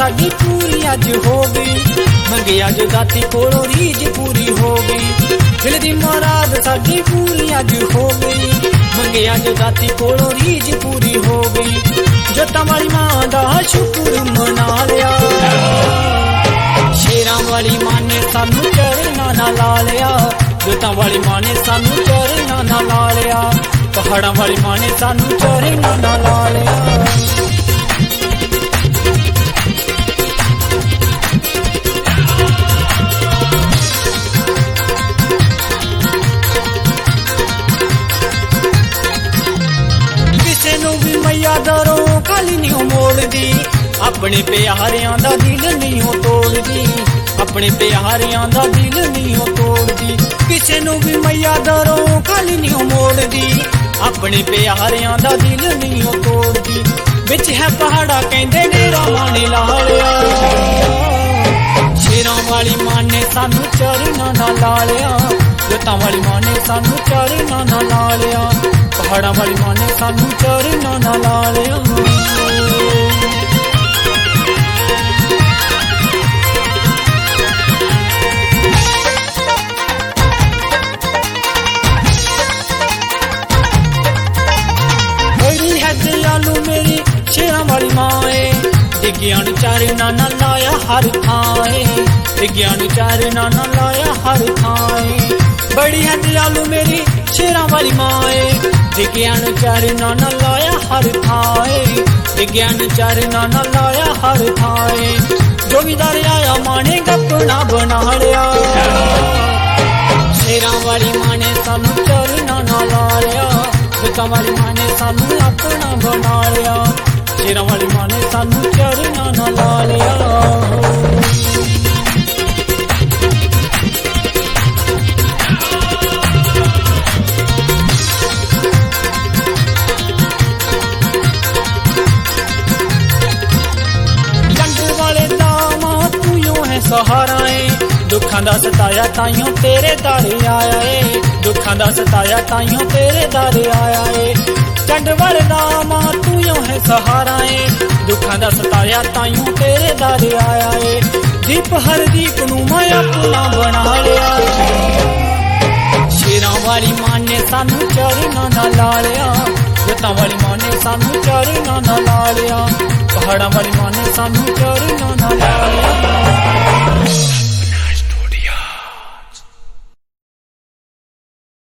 साडी पूरी अज हो गई, मंगिया जो दाती कोलों रीज पूरी हो गई। दिल दी मुराद साडी पूरी अज हो गई, मंगिया जो दाती कोलों रीज पूरी हो गई। जोतां वाली मां दा शुक्र मना लिया, शेरां वाली मां ने सानू चरना ना ला लिया। जोतां वाली मां ने सानू चरना ना ला लिया, पहाड़ां वाली मां ने सानू चरना ना ला लिया। मैया दरों खाली नहीं मोड़दी, अपने प्यारियां दा दिल नहीं तोड़दी, अपने प्यारियां दा दिल नहीं तोड़दी। किसे नू भी मैया दरों खाली नहीं मोड़दी, अपने प्यारियां दा दिल नहीं तोड़दी। बिच है पहाड़ा कहंदे डेरा माने ला लिया, शेरां वाली मां ने सानू चरना ना ला लिया। जोतां वाली मां ने सानू चरना ना ला लिया, पहाड़ां वाली मां ने सानू चरना ना ला लिया। बड़ी है दयालु मेरी शेरां वाली मां है, विज्ञान चरना ना लाया हर थाए, विज्ञान चरना ना लाया हर थाए। बड़ी है दयालु मेरी शेरां वाली मां है, विज्ञान चरना न लाया हर थाए, विज्ञान चरना न लाया हर थाए। जो भी दर आया मां ने अपना बना लिया, शेरां वाली मां ने सानू चरना न ला लिया। जोतां वाली मां ने सानू अपना बना लिया, शेरां वाली मां ने सानू चरना न ला लिया। सहारा है दुखां दा सताया ताइयों तेरे दर आया है, दुखां दा सताया ताइयों तेरे दर आया है। चंड वाले दा मां तू यूं है सहारा है, दुखां दा सताया ताइयों तेरे दर आया है। दीप हर दीप नू मैं अपना बना लिया, शेरां वाली मां ने सानू चरना ना ला लिया। जोतां वाली मां ने सानू चरना ना ला लिया, पहाड़ां वाली मां ने सानू चरना ना ला लिया।